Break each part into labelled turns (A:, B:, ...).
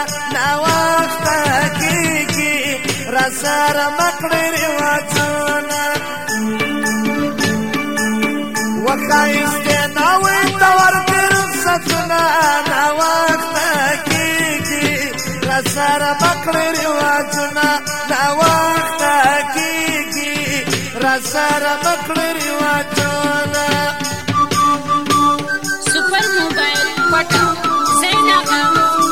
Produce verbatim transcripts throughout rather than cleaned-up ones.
A: نا وخت کیږي را سره مکړې رواجونه وخایسته ناوې تور پر ستنا نا وخت کیږي را سره مکړې رواجونه نا وخت کیږي را سره مکړې رواجونه
B: super mobile पटा जैनागा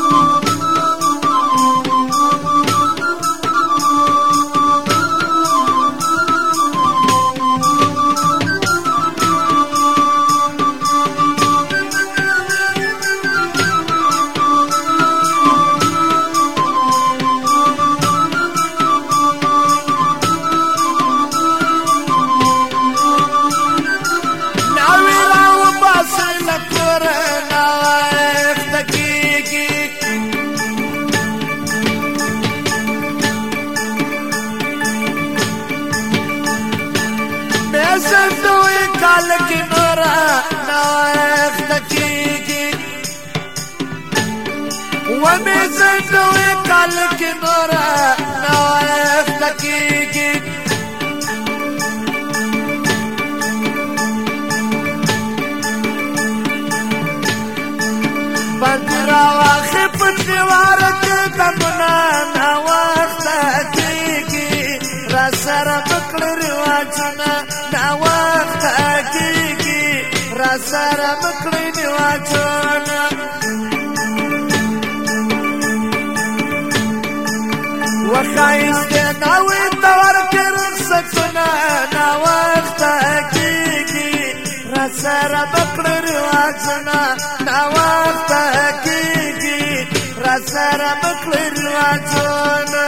A: سندوی کال کی نورا نوخت کیگی ومی سندوی کال کی نورا نوخت کیگی بندرا واخی پتوارک دمنا نوخت کیگی رسر مکل رواجنا نا وخت کیږي را سره مکړې نیواجونه وخایسته ناوې تور کې رخصتونه نا وخت کیږي را سره مکړې نیواجونه نا وخت کیږي را سره مکړې نیواجونه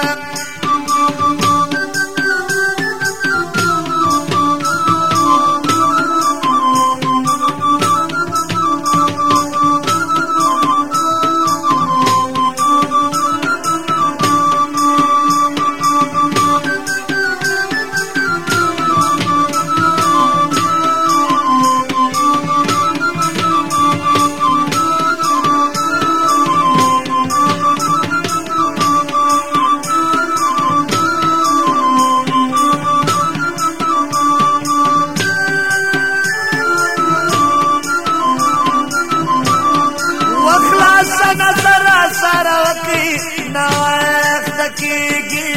A: نا وخت کیږي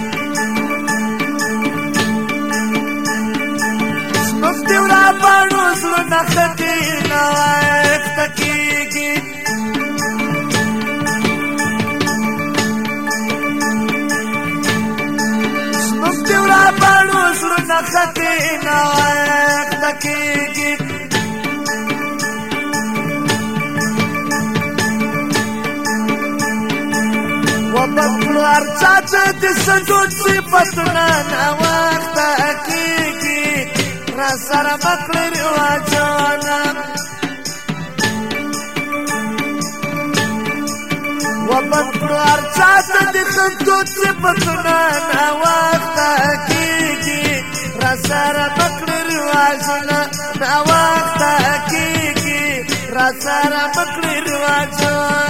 A: سپوږمۍ را باندې زړه نختی نا وخت کیږي سپوږمۍ را باندې زړه نختی نا وخت کیږي وبطلو ارچاچ دي سجود صفتنا نا وخت کیږي را سره مکړې رواجونه وبطلو ارچاچ دي سجود صفتنا نا وخت کیږي را سره مکړې رواجونه نا وخت کیږي را سره مکړې رواجونه